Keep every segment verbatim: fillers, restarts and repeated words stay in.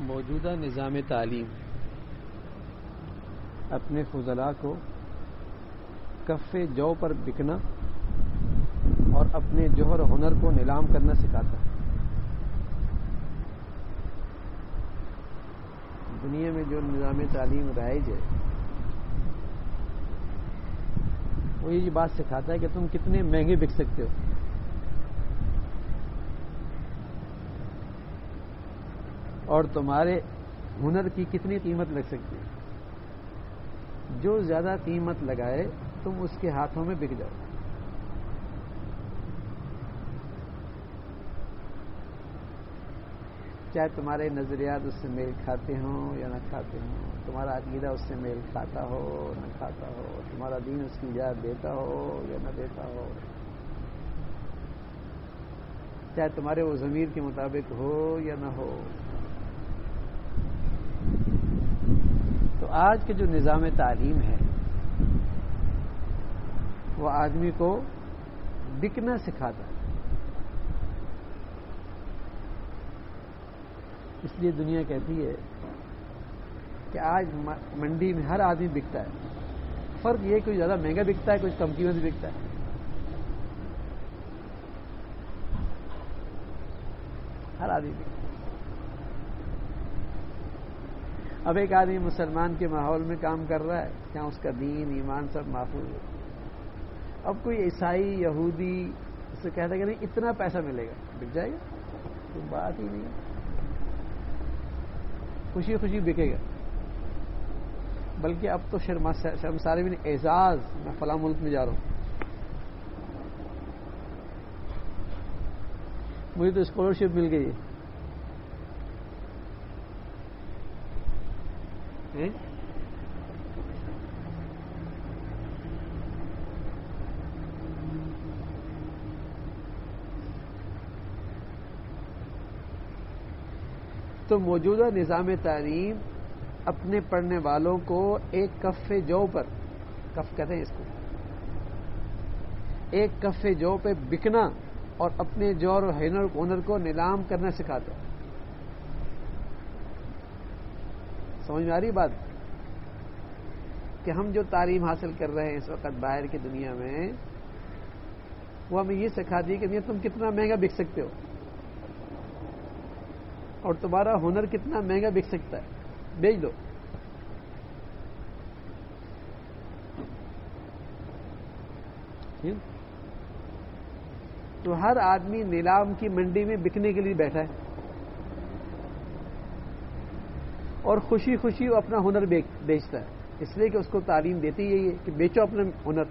موجودہ نظام تعلیم اپنے فضلاء کو کف جو پر بکنا اور اپنے جوہر و ہنر کو نیلام کرنا سکھاتا ہے۔ دنیا میں جو نظام تعلیم رائج ہے وہ یہ بات سکھاتا ہے کہ تم کتنے مہنگے بک سکتے ہو، اور تمہارے ہنر کی کتنی قیمت لگ سکتی ہے۔ جو زیادہ قیمت لگائے تم اس کے ہاتھوں میں بک جاؤ۔ چاہے تمہارے نظریات اس سے میل کھاتے ہوں یا نہ کھاتے ہوں، تمہارا عقیدہ اس سے میل کھاتا ہو نہ کھاتا ہو، تمہارا دین اس کی اجازت دیتا ہو یا نہ دیتا ہو، چاہے تمہارے وہ ضمیر کے مطابق ہو یا نہ ہو۔ تو آج کے جو نظام تعلیم ہے وہ آدمی کو بکنا سکھاتا ہے۔ اس لیے دنیا کہتی ہے کہ آج منڈی میں ہر آدمی بکتا ہے، فرق یہ کوئی زیادہ مہنگا بکتا ہے، کچھ کم قیمت میں بکتا ہے، ہر آدمی بکتا ہے۔ اب ایک آدمی مسلمان کے ماحول میں کام کر رہا ہے جہاں اس کا دین ایمان سب محفوظ ہے، اب کوئی عیسائی یہودی اس سے کہتا ہے کہ نہیں اتنا پیسہ ملے گا، بک جائے گا، کوئی بات ہی نہیں ہے، خوشی خوشی بکے گا۔ بلکہ اب تو شرمساری میں اعزاز، میں فلاں ملک میں جا رہا ہوں، مجھے تو اسکالرشپ مل گئی ہے۔ تو موجودہ نظام تعلیم اپنے پڑھنے والوں کو ایک کف جو پر، کف کہتے ہیں اس کو، ایک کف جو پہ بکنا اور اپنے جوہر و ہنر کو نیلام کرنا سکھاتا ہے۔ سمجھ میں آ رہی بات کہ ہم جو تعلیم حاصل کر رہے ہیں اس وقت باہر کی دنیا میں، وہ ہمیں یہ سکھا دی کہ تم کتنا مہنگا بک سکتے ہو اور تمہارا ہنر کتنا مہنگا بک سکتا ہے، بیچ دو۔ تو ہر آدمی نیلام کی منڈی میں بکنے کے لیے بیٹھا ہے اور خوشی خوشی وہ اپنا ہنر بیچتا ہے، اس لیے کہ اس کو تعلیم دیتی یہی ہے کہ بیچو اپنا ہنر۔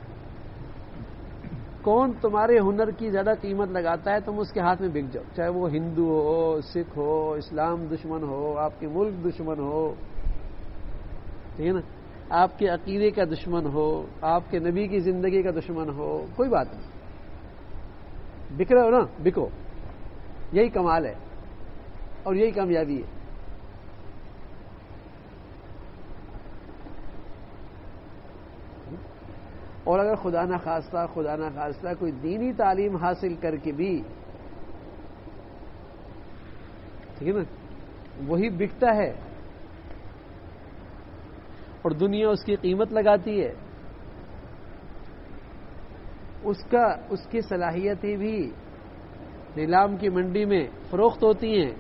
کون تمہارے ہنر کی زیادہ قیمت لگاتا ہے تم اس کے ہاتھ میں بک جاؤ، چاہے وہ ہندو ہو، سکھ ہو، اسلام دشمن ہو، آپ کے ملک دشمن ہو، ٹھیک ہے نا، آپ کے عقیدے کا دشمن ہو، آپ کے نبی کی زندگی کا دشمن ہو، کوئی بات نہیں، بک رہے ہو نا، بکو، یہی کمال ہے اور یہی کامیابی ہے۔ اور اگر خدا نہ خواستہ خدا نہ خواستہ کوئی دینی تعلیم حاصل کر کے بھی، ٹھیک ہے نا، وہی بکتا ہے اور دنیا اس کی قیمت لگاتی ہے، اس کا اس کی صلاحیتیں بھی نیلام کی منڈی میں فروخت ہوتی ہیں،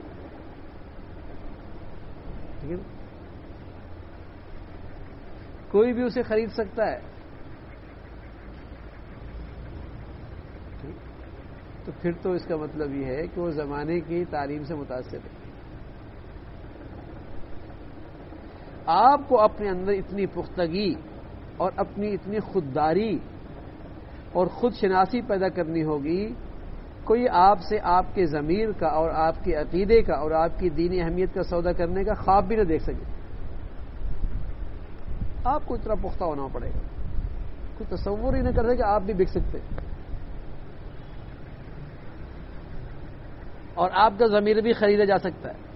ٹھیک ہے نا، کوئی بھی اسے خرید سکتا ہے۔ تو پھر تو اس کا مطلب یہ ہے کہ وہ زمانے کی تعلیم سے متاثر ہے۔ آپ کو اپنے اندر اتنی پختگی اور اپنی اتنی خودداری اور خود شناسی پیدا کرنی ہوگی، کوئی آپ سے آپ کے ضمیر کا اور آپ کے عقیدے کا اور آپ کی دینی اہمیت کا سودا کرنے کا خواب بھی نہ دیکھ سکے۔ آپ کو اتنا پختہ ہونا پڑے گا، کوئی تصور ہی نہ کر سکے کہ آپ بھی بک سکتے، اور آپ کا ضمیر بھی خریدا جا سکتا ہے،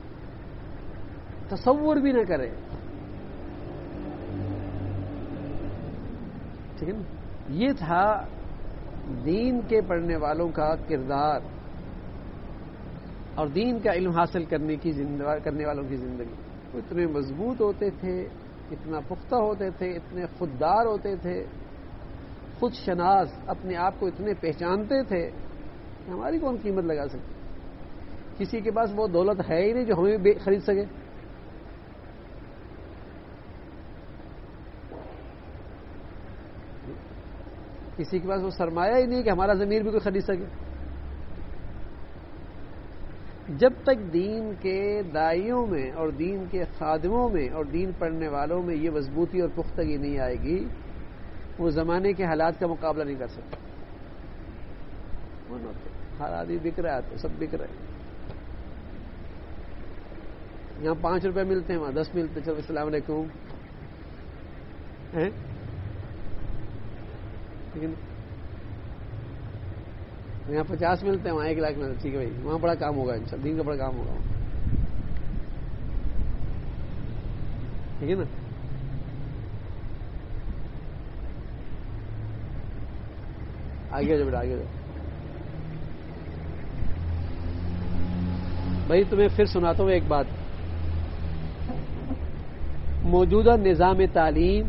تصور بھی نہ کرے، ٹھیک ہے نا۔ یہ تھا دین کے پڑھنے والوں کا کردار، اور دین کا علم حاصل کرنے کی کرنے والوں کی زندگی وہ اتنے مضبوط ہوتے تھے، اتنا پختہ ہوتے تھے، اتنے خوددار ہوتے تھے، خود شناس، اپنے آپ کو اتنے پہچانتے تھے کہ ہماری کون قیمت لگا سکتی؟ کسی کے پاس وہ دولت ہے ہی نہیں جو ہمیں بھی خرید سکے. کسی کے پاس وہ سرمایہ ہی نہیں کہ ہمارا ضمیر بھی کوئی خرید سکے. جب تک دین کے داعیوں میں اور دین کے خادموں میں اور دین پڑھنے والوں میں یہ مضبوطی اور پختگی نہیں آئے گی، وہ زمانے کے حالات کا مقابلہ نہیں کر سکتے. ہر آدمی بک رہا ہے، تو سب بک رہے ہیں. یہاں پانچ روپے ملتے ہیں، وہاں دس ملتے. چلو السلام علیکم. یہاں پچاس ملتے ہیں، وہاں ایک لاکھ ملتے. ٹھیک ہے بھائی، وہاں بڑا کام ہوگا، انشاءاللہ دین کا بڑا کام ہوگا. ٹھیک ہے نا؟ آگے جا بیٹا، آگے جا بھائی. تمہیں پھر سناتا ہوں ایک بات. موجودہ نظام تعلیم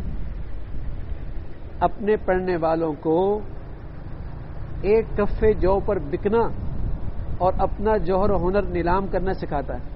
اپنے پڑھنے والوں کو ایک کفے جو پر بکنا اور اپنا جوہر و ہنر نیلام کرنا سکھاتا ہے.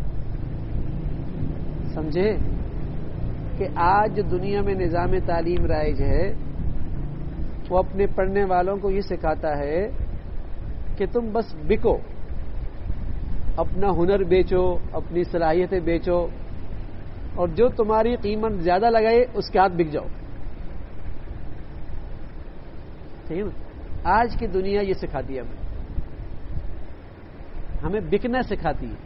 سمجھے کہ آج جو دنیا میں نظام تعلیم رائج ہے وہ اپنے پڑھنے والوں کو یہ سکھاتا ہے کہ تم بس بکو، اپنا ہنر بیچو، اپنی صلاحیتیں بیچو، اور جو تمہاری قیمت زیادہ لگائے اس کے ہاتھ بک جاؤ. ٹھیک ہے نا؟ آج کی دنیا یہ سکھاتی ہے ہمیں ہمیں بکنا سکھاتی ہے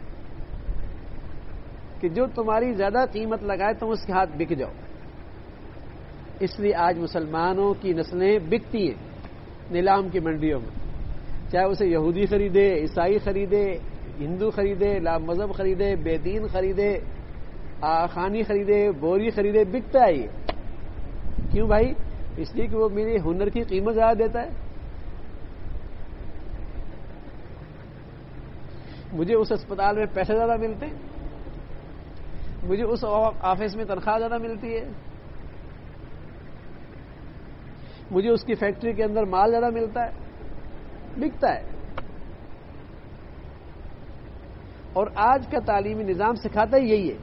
کہ جو تمہاری زیادہ قیمت لگائے تم اس کے ہاتھ بک جاؤ. اس لیے آج مسلمانوں کی نسلیں بکتی ہیں نیلام کی منڈیوں میں، چاہے اسے یہودی خریدے، عیسائی خریدے، ہندو خریدے، لا مذہب خریدے، بے دین خریدے، آخانی خریدے، بوری خریدے، بکتا ہے یہ. کیوں بھائی؟ اس لیے کہ وہ میرے ہنر کی قیمت زیادہ دیتا ہے. مجھے اس اسپتال میں پیسے زیادہ ملتے ہیں، مجھے اس آفس میں تنخواہ زیادہ ملتی ہے، مجھے اس کی فیکٹری کے اندر مال زیادہ ملتا ہے. بکتا ہے. اور آج کا تعلیمی نظام سکھاتا ہی یہی ہے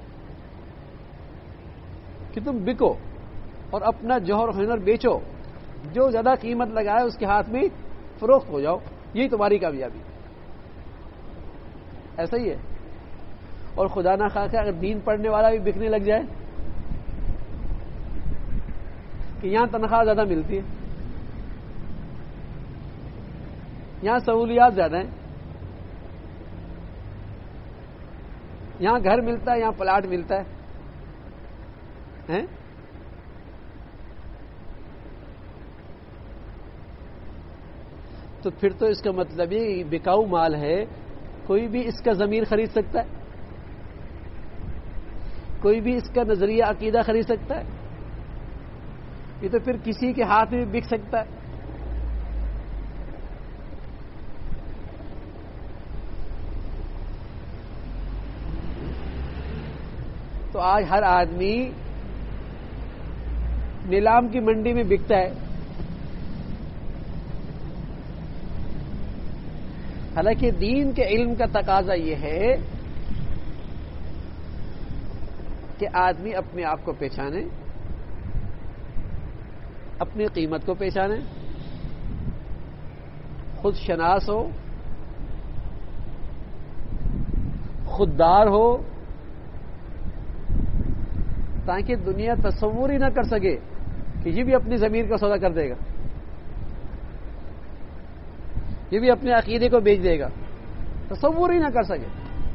کہ تم بکو اور اپنا جوہر ہنر بیچو، جو زیادہ قیمت لگائے اس کے ہاتھ میں فروخت ہو جاؤ. یہی تمہاری کامیابی. ایسا ہی ہے. اور خدا نہ خواستہ اگر دین پڑھنے والا بھی بکنے لگ جائے کہ یہاں تنخواہ زیادہ ملتی ہے، یہاں سہولیات زیادہ ہیں، یہاں گھر ملتا ہے، یہاں پلاٹ ملتا ہے، تو پھر تو اس کا مطلب یہ بکاؤ مال ہے. کوئی بھی اس کا ضمیر خرید سکتا ہے، کوئی بھی اس کا نظریہ عقیدہ خرید سکتا ہے. یہ تو پھر کسی کے ہاتھ میں بک سکتا ہے. تو آج ہر آدمی نیلام کی منڈی میں بکتا ہے. حالانکہ دین کے علم کا تقاضا یہ ہے کہ آدمی اپنے آپ کو پہچانے، اپنی قیمت کو پہچانے، خود شناس ہو، خوددار ہو، تاکہ دنیا تصور ہی نہ کر سکے کہ یہ بھی اپنی ضمیر کا سودا کر دے گا، یہ بھی اپنے عقیدے کو بیچ دے گا. تصور ہی نہ کر سکے.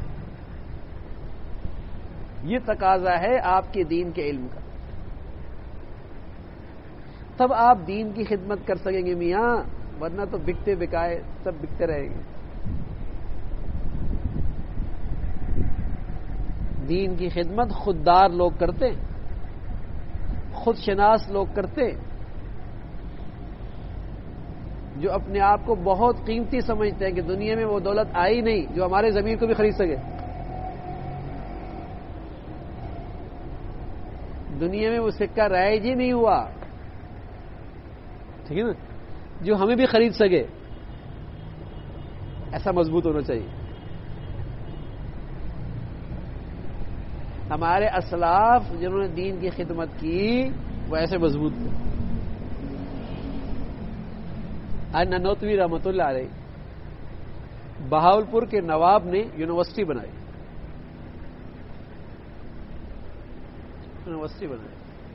یہ تقاضا ہے آپ کے دین کے علم کا. تب آپ دین کی خدمت کر سکیں گے میاں، ورنہ تو بکتے بکائے سب بکتے رہیں گے. دین کی خدمت خوددار لوگ کرتے، خود شناس لوگ کرتے، جو اپنے آپ کو بہت قیمتی سمجھتے ہیں کہ دنیا میں وہ دولت آئی نہیں جو ہمارے ضمیر کو بھی خرید سکے. دنیا میں وہ سکہ رائج ہی نہیں ہوا، ٹھیک ہے نا، جو ہمیں بھی خرید سکے. ایسا مضبوط ہونا چاہیے. ہمارے اسلاف جنہوں نے دین کی خدمت کی وہ ایسے مضبوط تھے. آج نانوتوی رحمۃ اللہ علیہ بہاولپور کے نواب نے یونیورسٹی بنائی یونیورسٹی بنائی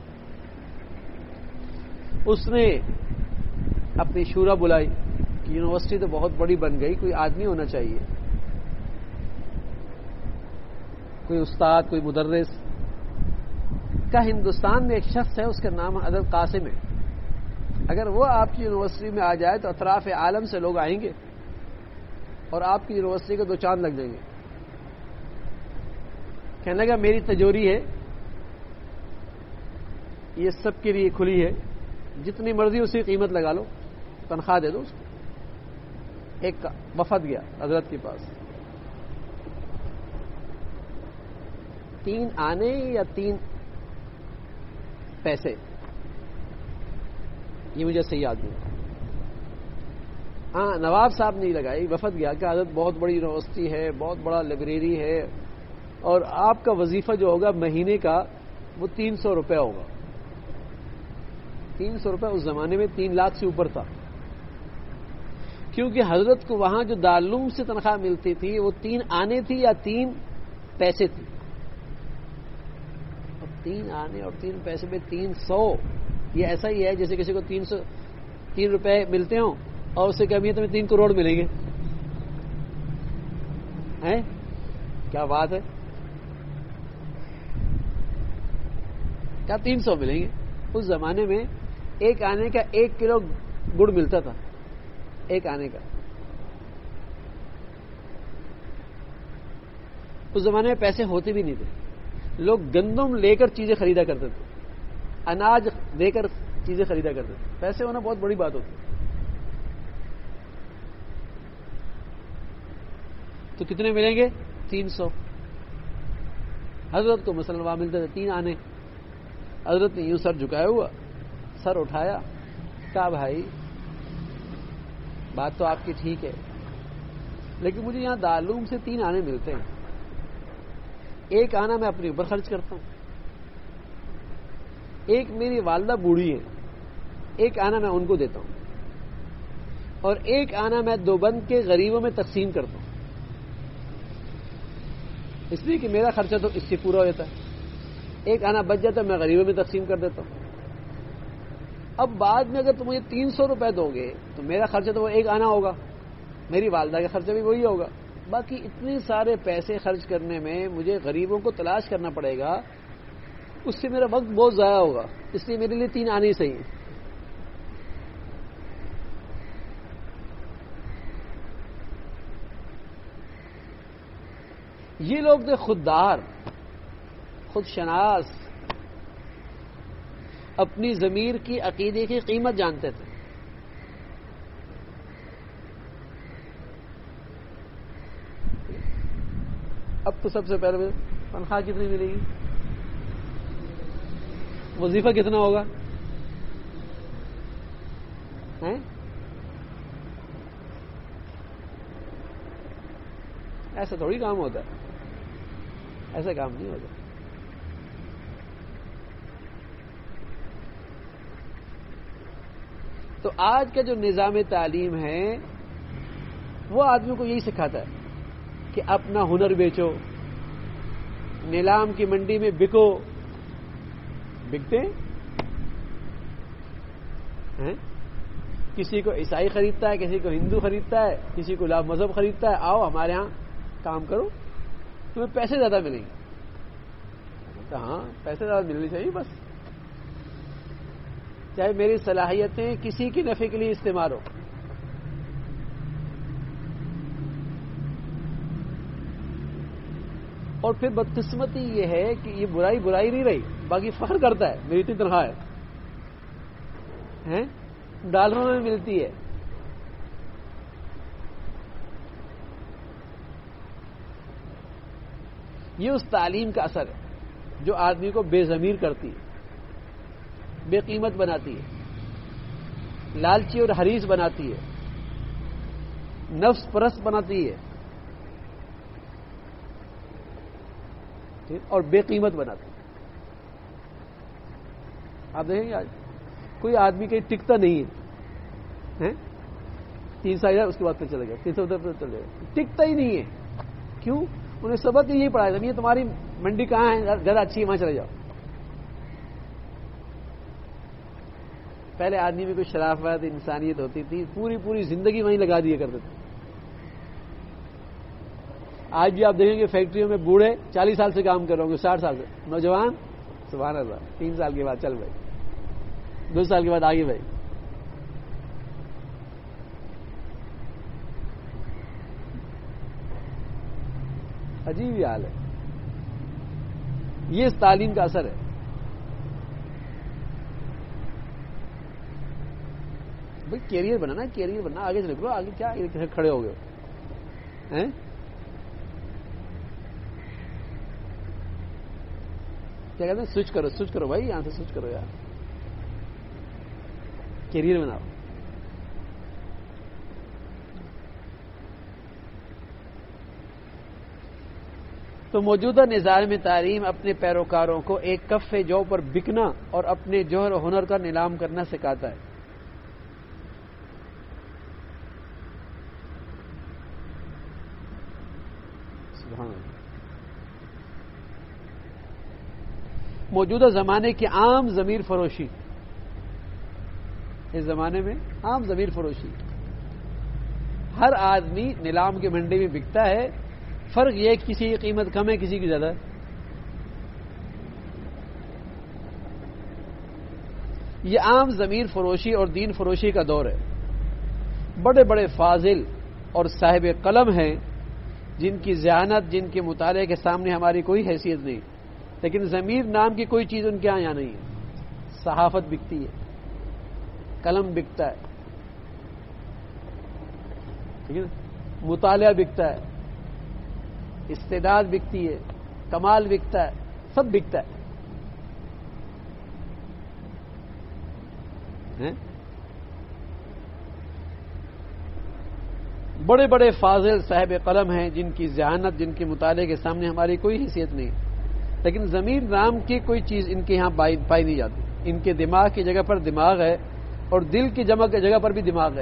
اس نے اپنی شورا بلائی کہ یونیورسٹی تو بہت بڑی بن گئی، کوئی آدمی ہونا چاہیے، کوئی استاد، کوئی مدرس کا. ہندوستان میں ایک شخص ہے، اس کا نام حضرت قاسم ہے. اگر وہ آپ کی یونیورسٹی میں آ جائے تو اطراف عالم سے لوگ آئیں گے اور آپ کی یونیورسٹی کو دو چاند لگ جائیں گے. کہنے لگا میری تجوری ہے، یہ سب کے لیے کھلی ہے، جتنی مرضی اسی قیمت لگا لو، تنخواہ دے دو اس کو. ایک وفد گیا حضرت کے پاس، تین آنے یا تین پیسے، یہ مجھے صحیح یاد نہیں. ہاں نواب صاحب نے لگائی. وفد گیا کہ حضرت بہت بڑی یونیورسٹی ہے، بہت بڑا لائبریری ہے، اور آپ کا وظیفہ جو ہوگا مہینے کا وہ تین سو روپے ہوگا. تین سو روپے اس زمانے میں تین لاکھ سے اوپر تھا، کیونکہ حضرت کو وہاں جو دارالعلوم سے تنخواہ ملتی تھی وہ تین آنے تھی یا تین پیسے تھی. اب تین آنے اور تین پیسے میں تین سو، یہ ایسا ہی ہے جیسے کسی کو تین سو تین روپے ملتے ہوں اور اسے کہا تمہیں تین کروڑ ملیں گے. ہیں کیا بات ہے، کیا تین سو ملیں گے. اس زمانے میں ایک آنے کا ایک کلو گڑ ملتا تھا، ایک آنے کا. اس زمانے میں پیسے ہوتے بھی نہیں تھے. لوگ گندم لے کر چیزیں خریدا کرتے تھے، اناج دے کر چیزیں خریدا کرتے تھے. پیسے ہونا بہت بڑی بات ہوتی. تو کتنے ملیں گے؟ تین سو. حضرت کو مثلاً وہاں ملتے تھے تین آنے. حضرت نے یوں سر جھکایا ہوا، سر اٹھایا، کہا بھائی بات تو آپ کی ٹھیک ہے، لیکن مجھے یہاں دارالعلوم سے تین آنے ملتے ہیں. ایک آنا میں اپنے اوپر خرچ کرتا ہوں، ایک میری والدہ بوڑھی ہے، ایک آنا میں ان کو دیتا ہوں، اور ایک آنا میں دو بند کے غریبوں میں تقسیم کرتا ہوں، اس لیے کہ میرا خرچہ تو اس سے پورا ہو جاتا ہے. ایک آنا بچ جاتا ہے میں غریبوں میں تقسیم کر دیتا ہوں. اب بعد میں اگر تم مجھے تین سو روپے دو گے تو میرا خرچہ تو وہ ایک آنا ہوگا، میری والدہ کا خرچہ بھی وہی ہوگا. باقی اتنے سارے پیسے خرچ کرنے میں مجھے غریبوں کو تلاش کرنا پڑے گا، اس سے میرا وقت بہت ضائع ہوگا. اس لیے میرے لیے تین آنے ہی صحیح ہیں. یہ لوگ تھے خوددار، خود شناس، اپنی ضمیر کی عقیدے کی قیمت جانتے تھے. اب تو سب سے پہلے تنخواہ کتنی ملے گی، وظیفہ کتنا ہوگا، ہیں؟ ایسا تھوڑی کام ہوتا ہے، ایسا کام نہیں ہوتا. تو آج کا جو نظام تعلیم ہے وہ آدمی کو یہی سکھاتا ہے کہ اپنا ہنر بیچو، نیلام کی منڈی میں بکو. بکتے ہیں، کسی کو عیسائی خریدتا ہے، کسی کو ہندو خریدتا ہے، کسی کو لا مذہب خریدتا ہے. آؤ ہمارے ہاں کام کرو، تمہیں پیسے زیادہ ملیں گے. ہاں پیسے زیادہ ملنے چاہیے، بس چاہے میری صلاحیتیں کسی کی نفع کے لیے استعمال ہو. اور پھر بدقسمتی یہ ہے کہ یہ برائی برائی نہیں رہی، باقی فخر کرتا ہے میری اتنی تنخواہ ہے، ڈالروں میں ملتی ہے. یہ اس تعلیم کا اثر ہے جو آدمی کو بے ضمیر کرتی ہے، بے قیمت بناتی ہے، لالچی اور حریص بناتی ہے، نفس پرست بناتی ہے اور بے قیمت بناتی ہے۔ آپ دیکھیں گے آج کوئی آدمی کہیں ٹکتا نہیں ہے، تین سال اس کے بعد پھر چلے گا، تین سو ادھر پھر چلے گا، ٹکتا ہی نہیں ہے۔ کیوں؟ انہیں سبق یہی پڑھایا تھا، یہ تمہاری منڈی کہاں ہے، زیادہ اچھی ہے وہاں چلے جاؤ۔ پہلے آدمی میں کوئی شرافت انسانیت ہوتی تھی، پوری پوری زندگی وہیں لگا دیا کرتے تھے۔ آج بھی آپ دیکھیں گے فیکٹریوں میں بوڑھے چالیس سال سے کام کر رہے ہوں گے، ساٹھ سال سے، نوجوان سبحان اللہ تین سال کے بعد چل بھائی، دو سال کے بعد آگے بھائی۔ عجیب ہی حال ہے، یہ اس تعلیم کا اثر ہے۔ بھائی کیریئر بنانا ہے، کیریئر بننا، آگے سے نکلو، آگے کیا کھڑے ہو گئے ہیں؟ کیا کہتے ہیں؟ سوئچ کرو، سوئچ کرو بھائی، یہاں سے سوئچ کرو یار، کیریئر بناؤ۔ تو موجودہ نظام تعلیم اپنے پیروکاروں کو ایک کف جو پر بکنا اور اپنے جوہر و ہنر کا نیلام کرنا سکھاتا ہے۔ سبحان اللہ۔ موجودہ زمانے کی عام ضمیر فروشی، اس زمانے میں عام ضمیر فروشی، ہر آدمی نیلام کی منڈی میں بکتا ہے، فرق یہ کہ کسی کی قیمت کم ہے، کسی کی زیادہ ہے۔ یہ عام ضمیر فروشی اور دین فروشی کا دور ہے۔ بڑے بڑے فاضل اور صاحب قلم ہیں جن کی ذہانت، جن کے مطالعے کے سامنے ہماری کوئی حیثیت نہیں، لیکن ضمیر نام کی کوئی چیز ان کے یہاں نہیں ہے۔ صحافت بکتی ہے، قلم بکتا ہے، ٹھیک ہے نا، مطالعہ بکتا ہے، استعداد بکتی ہے، کمال بکتا ہے، سب بکتا ہے۔ بڑے بڑے فاضل صاحب قلم ہیں جن کی ذہانت، جن کے مطالعے کے سامنے ہماری کوئی حیثیت نہیں، لیکن ضمیر نام کی کوئی چیز ان کے یہاں پائی نہیں جاتی۔ ان کے دماغ کی جگہ پر دماغ ہے اور دل کی جمع کی جگہ پر بھی دماغ ہے،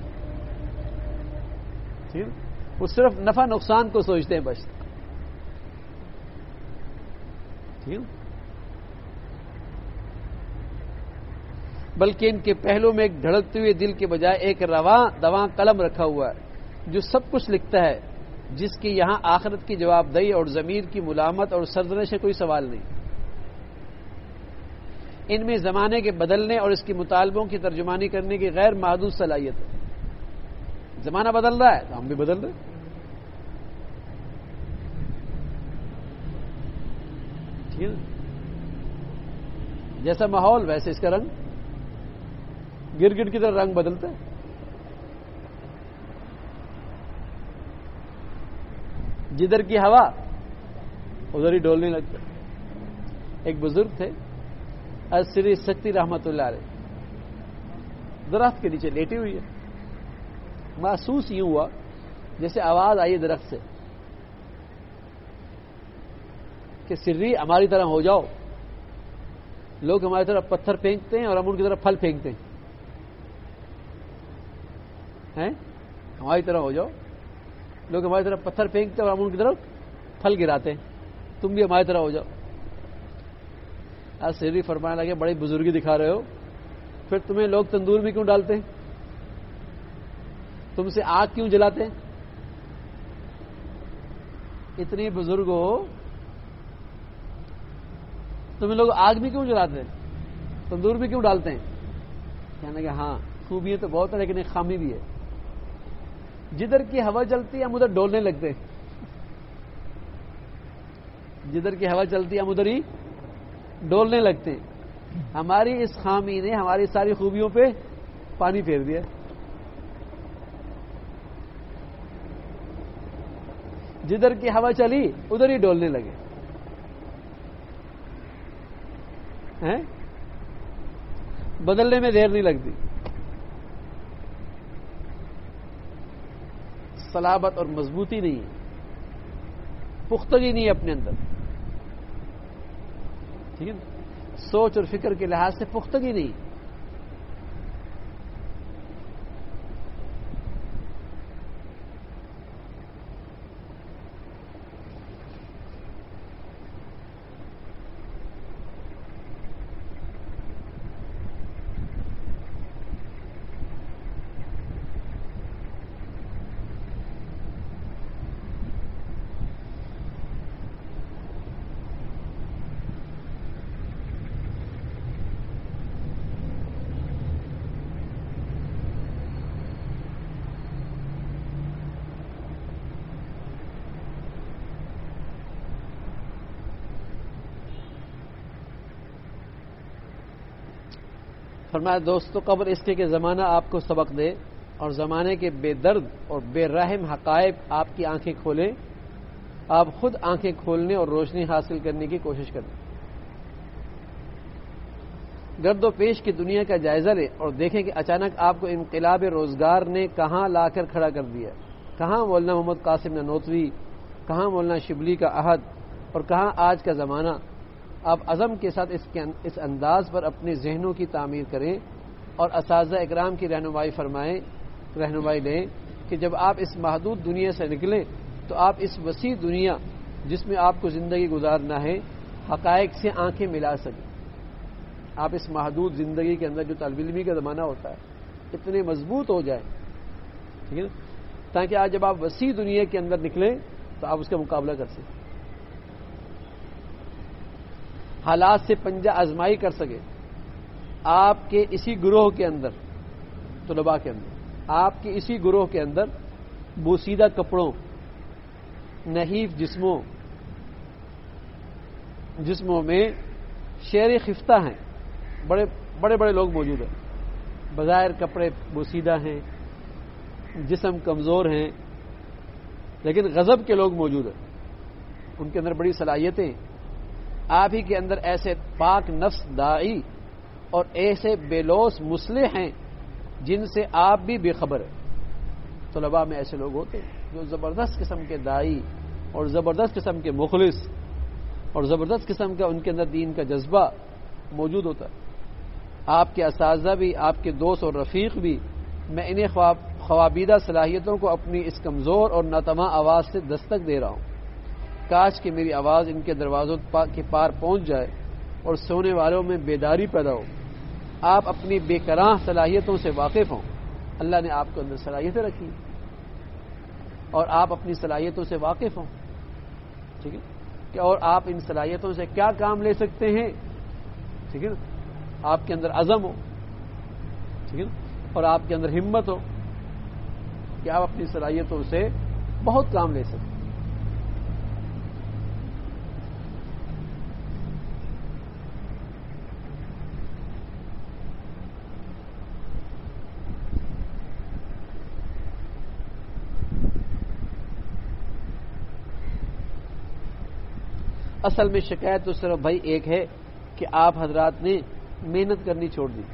ٹھیک، وہ صرف نفع نقصان کو سوچتے ہیں بس، ٹھیک، بلکہ ان کے پہلو میں ایک دھڑکتے ہوئے دل کے بجائے ایک رواں دواں قلم رکھا ہوا ہے جو سب کچھ لکھتا ہے، جس کی یہاں آخرت کی جواب دہی اور ضمیر کی ملامت اور سرزنش سے کوئی سوال نہیں۔ ان میں زمانے کے بدلنے اور اس کے مطالبوں کی ترجمانی کرنے کی غیر محدود صلاحیت ہے۔ زمانہ بدل رہا ہے تو ہم بھی بدل رہے ہیں، ٹھیک ہے، جیسا ماحول ویسے اس کا رنگ، گرگٹ کی طرح رنگ بدلتا ہے۔ جدھر کی ہوا ادھر ہی ڈولنے لگتا ہے۔ ایک بزرگ تھے سری سکتی رحمت اللہ علیہ، درخت کے نیچے لیٹی ہوئی ہے، محسوس یوں ہوا جیسے آواز آئی درخت سے کہ سری ہماری طرح ہو جاؤ۔ لوگ ہماری طرف پتھر پھینکتے ہیں اور ہم ان کی طرف پھل پھینکتے ہیں، ہماری طرح ہو جاؤ۔ لوگ ہماری طرف پتھر پھینکتے ہیں اور ہم ان کی طرف پھل گراتے ہیں، تم بھی ہماری طرح ہو جاؤ۔ آج سری فرمانے لگے بڑی بزرگی دکھا رہے ہو، پھر تمہیں لوگ تندور میں کیوں ڈالتے ہیں، تم سے آگ کیوں جلاتے ہیں؟ اتنی بزرگ ہو تمہیں لوگ آگ بھی کیوں جلاتے ہیں، تندور بھی کیوں ڈالتے ہیں؟ کہنے کہ ہاں خوبیاں تو بہت ہے لیکن ایک خامی بھی ہے، جدھر کی ہوا چلتی ہے ہم ادھر ڈولنے لگتے ہیں، جدھر کی ہوا چلتی ہے ہم ادھر ہی ڈولنے لگتے ہیں۔ ہماری اس خامی نے ہماری ساری خوبیوں پہ پانی پھیر دیا۔ جدھر کی ہوا چلی ادھر ہی ڈولنے لگے ہیں، بدلنے میں دیر نہیں لگتی. صلابت اور مضبوطی نہیں ہے، پختگی نہیں ہے اپنے اندر. ٹھیک ہے نا، سوچ اور فکر کے لحاظ سے پختگی نہیں. فرمایا دوستو، قبر اس کے کہ زمانہ آپ کو سبق دے اور زمانے کے بے درد اور بے رحم حقائق آپ کی آنکھیں کھولیں. آپ خود آنکھیں کھولنے اور روشنی حاصل کرنے کی کوشش کریں. گرد و پیش کی دنیا کا جائزہ لیں اور دیکھیں کہ اچانک آپ کو انقلاب روزگار نے کہاں لا کر کھڑا کر دیا. کہاں مولانا محمد قاسم نانوتوی، کہاں مولانا شبلی کا عہد، اور کہاں آج کا زمانہ. آپ عزم کے ساتھ اس, کے اس انداز پر اپنے ذہنوں کی تعمیر کریں اور اساتذہ اکرام کی رہنمائی فرمائیں رہنمائی لیں کہ جب آپ اس محدود دنیا سے نکلیں تو آپ اس وسیع دنیا جس میں آپ کو زندگی گزارنا ہے حقائق سے آنکھیں ملا سکیں. آپ اس محدود زندگی کے اندر جو طالب علمی کا زمانہ ہوتا ہے اتنے مضبوط ہو جائیں، ٹھیک ہے نا، تاکہ آج جب آپ وسیع دنیا کے اندر نکلیں تو آپ اس کا مقابلہ کر سکیں، حالات سے پنجہ آزمائی کر سکے. آپ کے اسی گروہ کے اندر، طلباء کے اندر، آپ کے اسی گروہ کے اندر بوسیدہ کپڑوں، نحیف جسموں جسموں میں شیر خفتہ ہیں، بڑے بڑے بڑے لوگ موجود ہیں. بظاہر کپڑے بوسیدہ ہیں، جسم کمزور ہیں، لیکن غضب کے لوگ موجود ہیں. ان کے اندر بڑی صلاحیتیں. آپ ہی کے اندر ایسے پاک نفس داعی اور ایسے بےلوث مصلح ہیں جن سے آپ بھی بے خبر ہیں. طلباء میں ایسے لوگ ہوتے ہیں جو زبردست قسم کے داعی اور زبردست قسم کے مخلص اور زبردست قسم کا ان کے اندر دین کا جذبہ موجود ہوتا ہے. آپ کے اساتذہ بھی، آپ کے دوست اور رفیق بھی، میں انہیں خوابیدہ صلاحیتوں کو اپنی اس کمزور اور ناتماں آواز سے دستک دے رہا ہوں. کاش کہ میری آواز ان کے دروازوں کے پار پہنچ جائے اور سونے والوں میں بیداری پیدا ہو. آپ اپنی بے کراں صلاحیتوں سے واقف ہوں. اللہ نے آپ کو اندر صلاحیتیں رکھی اور آپ اپنی صلاحیتوں سے واقف ہوں، ٹھیک ہے کہ اور آپ ان صلاحیتوں سے کیا کام لے سکتے ہیں، ٹھیک ہے نا. آپ کے اندر عزم ہو، ٹھیک ہے نا، اور آپ کے اندر ہمت ہو کہ آپ اپنی صلاحیتوں سے بہت کام لے سکتے. اصل میں شکایت تو صرف بھائی ایک ہے کہ آپ حضرات نے محنت کرنی چھوڑ دی.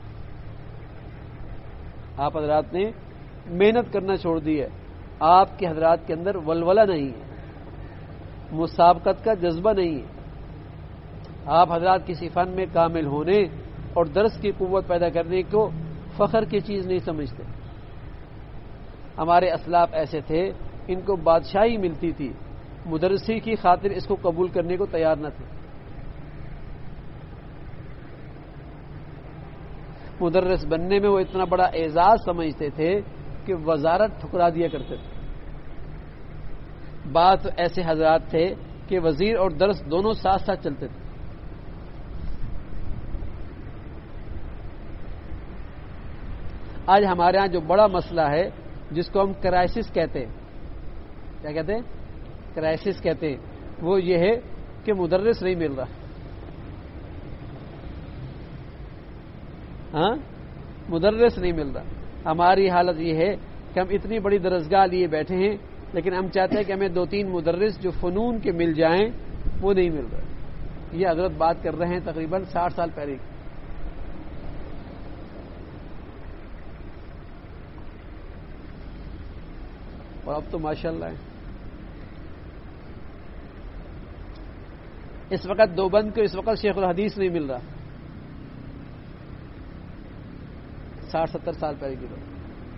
آپ حضرات نے محنت کرنا چھوڑ دی ہے. آپ کے حضرات کے اندر ولولہ نہیں ہے، مسابقت کا جذبہ نہیں ہے. آپ حضرات کسی فن میں کامل ہونے اور درس کی قوت پیدا کرنے کو فخر کی چیز نہیں سمجھتے. ہمارے اسلاف ایسے تھے، ان کو بادشاہی ملتی تھی، مدرسی کی خاطر اس کو قبول کرنے کو تیار نہ تھے. مدرس بننے میں وہ اتنا بڑا اعزاز سمجھتے تھے کہ وزارت ٹھکرا دیا کرتے تھے. بات ایسے حضرات تھے کہ وزیر اور درس دونوں ساتھ ساتھ چلتے تھے. آج ہمارے ہاں جو بڑا مسئلہ ہے جس کو ہم کرائسس کہتے ہیں، کیا کہتے ہیں؟ کرائسس کہتے ہیں، وہ یہ ہے کہ مدرس نہیں مل رہا. ہاں، مدرس نہیں مل رہا. ہماری حالت یہ ہے کہ ہم اتنی بڑی درسگاہ لیے بیٹھے ہیں لیکن ہم چاہتے ہیں کہ ہمیں دو تین مدرس جو فنون کے مل جائیں، وہ نہیں مل رہے. یہ حضرت بات کر رہے ہیں تقریباً ساٹھ سال پہلے. اور اب تو ماشاءاللہ ہے. اس وقت دیوبند کو اس وقت شیخ الحدیث نہیں مل رہا، ساٹھ ستر سال پہلے کی بات.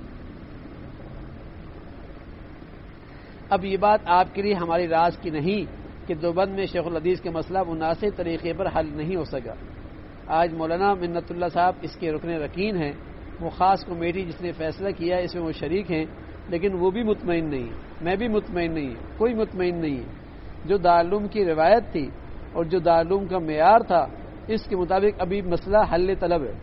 اب یہ بات آپ کے لیے ہماری راز کی نہیں کہ دیوبند میں شیخ الحدیث کے مسئلہ مناسب طریقے پر حل نہیں ہو سکا. آج مولانا منت اللہ صاحب اس کے رکن رکین ہیں. وہ خاص کمیٹی جس نے فیصلہ کیا اس میں وہ شریک ہیں، لیکن وہ بھی مطمئن نہیں ہے، میں بھی مطمئن نہیں ہوں، کوئی مطمئن نہیں ہے. جو دارالعلوم کی روایت تھی اور جو دارالعلوم کا معیار تھا، اس کے مطابق ابھی مسئلہ حل طلب ہے.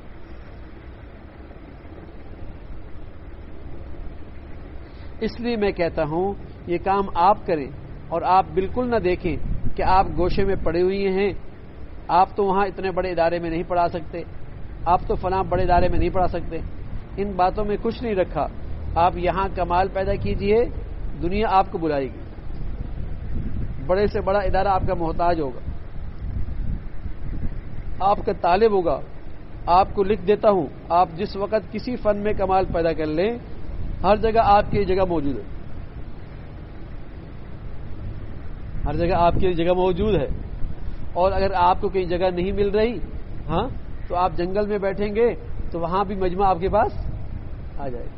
اس لیے میں کہتا ہوں یہ کام آپ کریں، اور آپ بالکل نہ دیکھیں کہ آپ گوشے میں پڑے ہوئے ہیں. آپ تو وہاں اتنے بڑے ادارے میں نہیں پڑھا سکتے، آپ تو فلاں بڑے ادارے میں نہیں پڑھا سکتے. ان باتوں میں کچھ نہیں رکھا. آپ یہاں کمال پیدا کیجئے، دنیا آپ کو بلائے گی. بڑے سے بڑا ادارہ آپ کا محتاج ہوگا، آپ کا طالب ہوگا. آپ کو لکھ دیتا ہوں، آپ جس وقت کسی فن میں کمال پیدا کر لیں، ہر جگہ آپ کی جگہ موجود ہے، ہر جگہ آپ کی جگہ موجود ہے. اور اگر آپ کو کہیں جگہ نہیں مل رہی، ہاں، تو آپ جنگل میں بیٹھیں گے تو وہاں بھی مجمع آپ کے پاس آ جائے گا.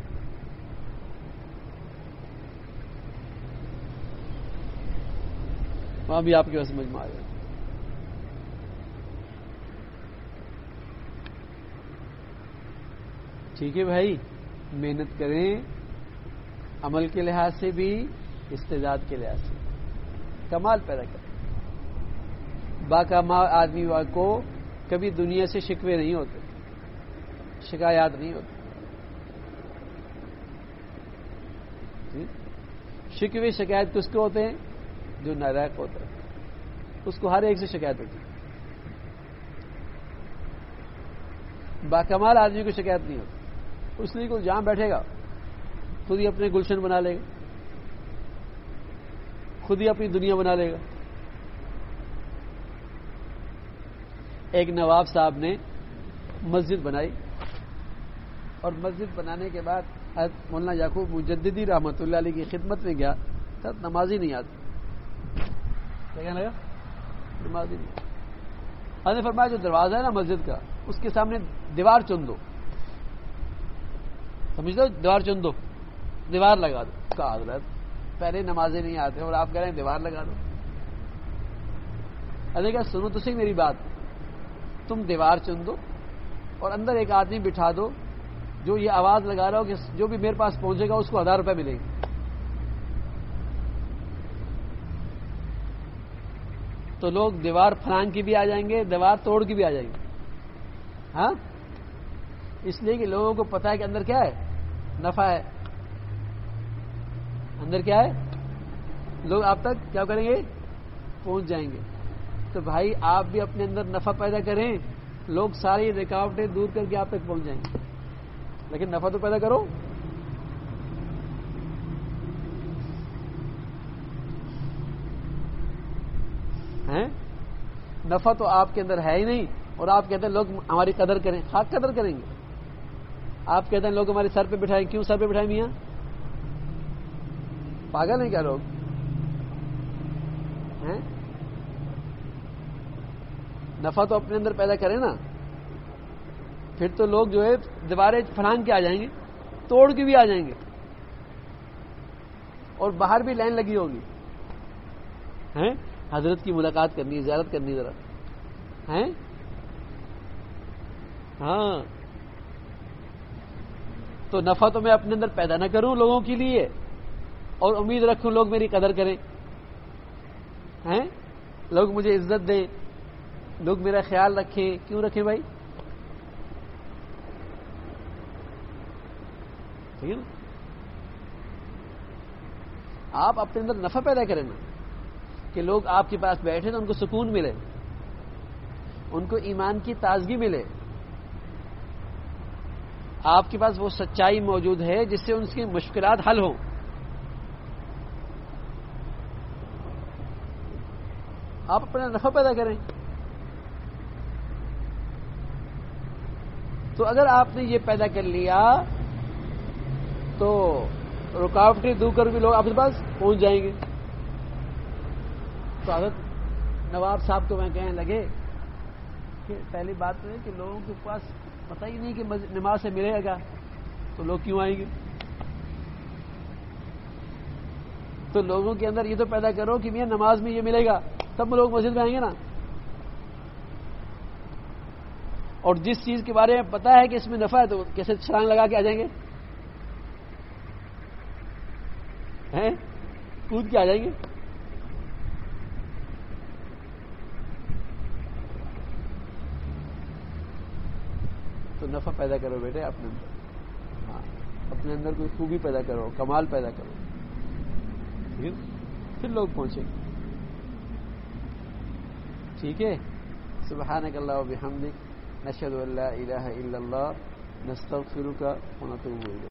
وہاں بھی آپ کے پاس مجمع آ جائے گا. ٹھیک ہے بھائی، محنت کریں، عمل کے لحاظ سے بھی، استعداد کے لحاظ سے کمال پیدا کریں. باکمال آدمی کو کبھی دنیا سے شکوے نہیں ہوتے، شکایات نہیں ہوتی. شکوے شکایت کس کو ہوتے ہیں؟ جو نالائق ہوتا ہے، اس کو ہر ایک سے شکایت ہوتی ہے. باکمال آدمی کو شکایت نہیں ہوتی. اس لیے کوئی جہاں بیٹھے گا خود ہی اپنے گلشن بنا لے گا، خود ہی اپنی دنیا بنا لے گا. ایک نواب صاحب نے مسجد بنائی، اور مسجد بنانے کے بعد مولانا یعقوب مجددی رحمۃ اللہ علیہ کی خدمت میں گیا. تب نمازی نہیں آتی، کیا کہنے لگا؟ نمازی نہیں. حضرت نے فرمایا جو دروازہ ہے نا مسجد کا، اس کے سامنے دیوار چن دو. سمجھ دو، دیوار چن دو، دیوار لگا دو. کہا حضرت پہلے نمازیں نہیں آتے اور آپ کہہ رہے ہیں دیوار لگا دو. حضرت کہا سنو تو صحیح میری بات، تم دیوار چن دو اور اندر ایک آدمی بٹھا دو جو یہ آواز لگا رہا ہو کہ جو بھی میرے پاس پہنچے گا اس کو ہزار روپے ملیں گے. تو لوگ دیوار پھلانگ کی بھی آ جائیں گے، دیوار توڑ کی بھی آ جائیں گے. ہاں، اس لیے کہ لوگوں کو پتا ہے کہ اندر کیا ہے، نفع ہے. اندر کیا ہے، لوگ آپ تک کیا کریں گے، پہنچ جائیں گے. تو بھائی آپ بھی اپنے اندر نفع پیدا کریں، لوگ ساری رکاوٹیں دور کر کے آپ تک پہنچ جائیں گے. لیکن نفع تو پیدا کرو. ہیں، نفع تو آپ کے اندر ہے ہی نہیں، اور آپ کہتے ہیں لوگ ہماری قدر کریں. خاک قدر کریں گے. آپ کہتے ہیں لوگ ہمارے سر پہ بٹھائیں. کیوں سر پہ بٹھائیں میاں؟ پاگل ہیں کیا لوگ؟ ہیں، نفع تو اپنے اندر پیدا کریں نا. پھر تو لوگ جو ہے دیواریں پھلانگ کے آ جائیں گے، توڑ کے بھی آ جائیں گے، اور باہر بھی لائن لگی ہوگی. ہیں، حضرت کی ملاقات کرنی، زیارت کرنی ذرا. ہیں، ہاں. تو نفع تو میں اپنے اندر پیدا نہ کروں لوگوں کے لیے اور امید رکھوں لوگ میری قدر کریں. ہیں، لوگ مجھے عزت دیں، لوگ میرا خیال رکھیں. کیوں رکھیں بھائی؟ ٹھیک ہے نا. آپ اپنے اندر نفع پیدا کریں نا، کہ لوگ آپ کے پاس بیٹھے تو ان کو سکون ملے، ان کو ایمان کی تازگی ملے. آپ کے پاس وہ سچائی موجود ہے جس سے ان کی مشکلات حل ہوں. آپ اپنا نفع پیدا کریں. تو اگر آپ نے یہ پیدا کر لیا تو رکاوٹیں دور کر بھی لوگ آپ کے پاس پہنچ جائیں گے. تو حضرت نواب صاحب کو میں کہنے لگے کہ پہلی بات تو ہے کہ لوگوں کے پاس پتہ ہی نہیں کہ نماز سے ملے گا تو لوگ کیوں آئیں گے. تو لوگوں کے اندر یہ تو پیدا کرو کہ میاں نماز میں یہ ملے گا تب لوگ مسجد میں آئیں گے نا. اور جس چیز کے بارے میں پتا ہے کہ اس میں نفع ہے تو کیسے چھلانگ لگا کے آ جائیں گے, ہیں کود کے آ جائیں گے. تو نفع پیدا کرو بیٹے اپنے اندر, ہاں اپنے اندر کوئی خوبی پیدا کرو, کمال پیدا کرو, پھر لوگ پہنچیں گے. ٹھیک ہے. سبحانک اللہ و بحمدک نشہد ان لا الہ الا اللہ نستغفرک ونتوب الیک.